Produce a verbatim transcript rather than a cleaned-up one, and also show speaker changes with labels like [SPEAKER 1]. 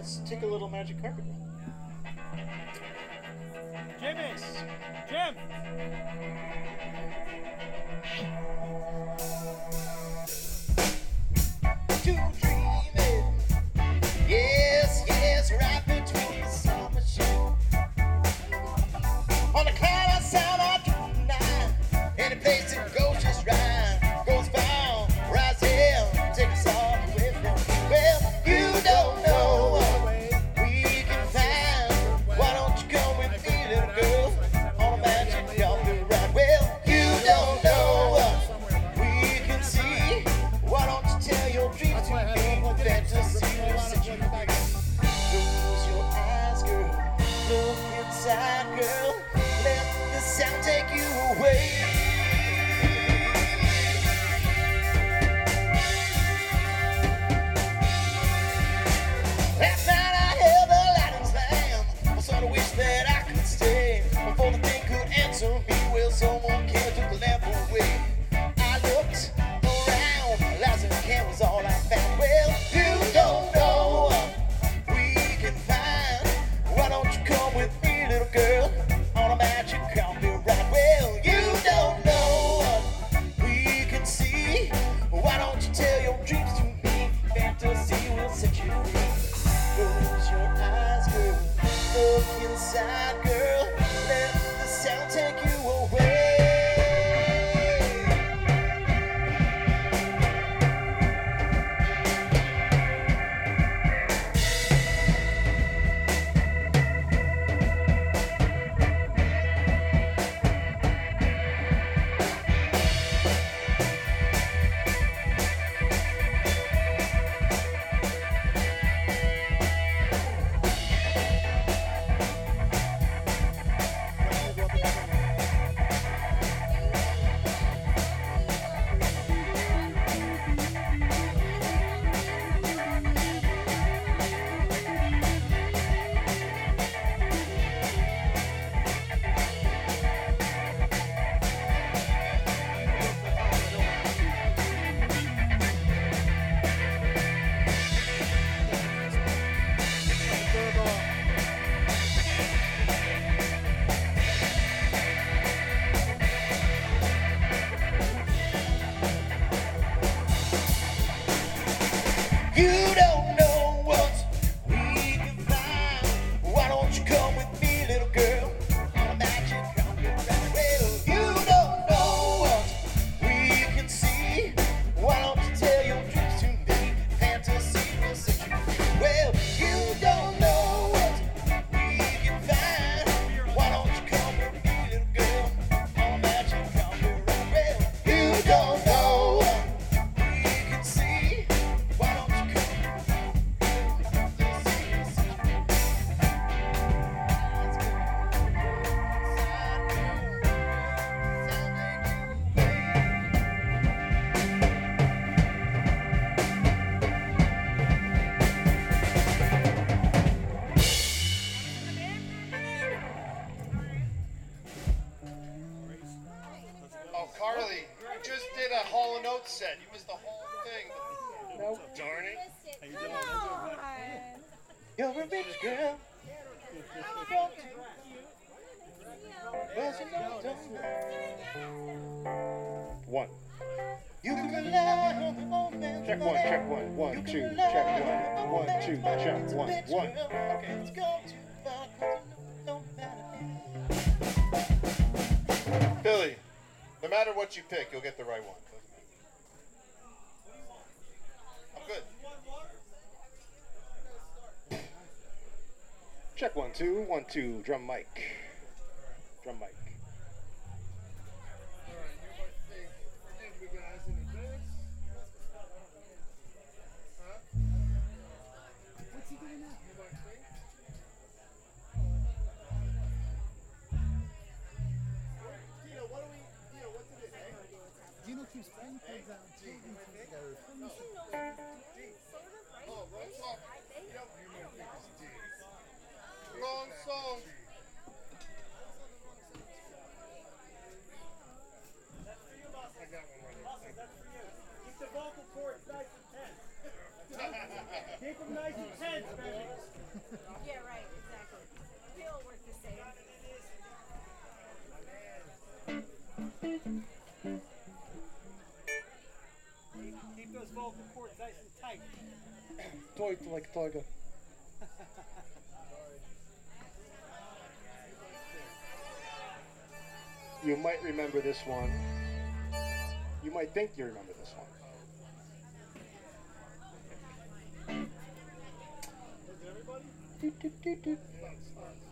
[SPEAKER 1] let's take a little magic carpet run.
[SPEAKER 2] Jimmy! Jim!
[SPEAKER 3] To dreaming, yes, yes, right between the summer show. On the cloud outside our dream tonight, any place that goes just right, goes found, rise here, take us all away from. Well, you don't know what we can find. Why don't you come with me, little girl, on a magic carpet ride? Well, you don't know what we can see. Why don't you tell your dreams to me? Fantasy will set you free. Close your eyes, girl. Look inside, girl. Let the sound take you away. Last night I held the lightning slam. I sort of wish that I could stay before the thing could answer me. Well, someone came, took the lamp away. I looked around, lights and candles, all I found. Well, you don't know what we can find. Why don't you come with me, little girl, on a magic carpet ride? Well, you don't know what we can see. Why don't you tell your dreams to me? Fantasy will set you free. Close your eyes, girl. Look inside, girl. Let the sound take you away. You don't know what we can find. Why don't you come with me, little girl, on a magic carpet ride? Well, you don't know what we can see. Why don't you tell your dreams to me? Fantasy will set you free. Well, you don't know what we can find. Why don't you come with me, little girl, on a magic carpet ride? Well, you don't know what we can see. Why don't you come? Oh, Carly, you just did a Hall and Oates set. You missed the whole thing. No, darn it. You're a rich girl. One. You can rely on the moment.
[SPEAKER 1] Check one, check one. One, two, check one. One, two, check one. One.
[SPEAKER 3] Okay, let's go too far, 'cause you know no matter. Billy, no matter what you pick, you'll get the right one. I'm good.
[SPEAKER 1] Check one, two, one, two, drum mic. Drum mic.
[SPEAKER 4] What's he doing now?
[SPEAKER 3] Dino, what do we, Dino, what's it, eh?
[SPEAKER 4] Gino keeps playing things out. G.
[SPEAKER 3] Oh, wrong song. Yep. Wrong song. I got one right here.
[SPEAKER 2] That's for you. Keep the vocal cords nice and tense. Keep them nice and tense, baby. Keep those vocal cords nice and tight.
[SPEAKER 1] Toy like a tiger. You might remember this one. You might think you remember this one. Do, do, do, do.